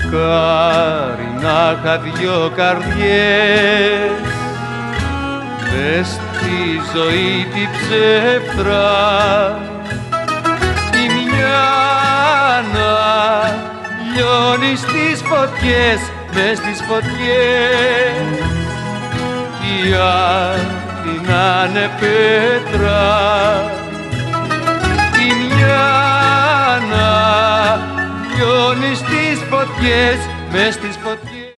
Μακάρι να είχα δυο καρδιές μες στη ζωή τη ψεύτρα, η μια να λιώνει στις φωτιές, μες στις φωτιές, η άλλη να είναι πέτρα, η μια να λιώνει στις φωτιές, μες στις φωτιές,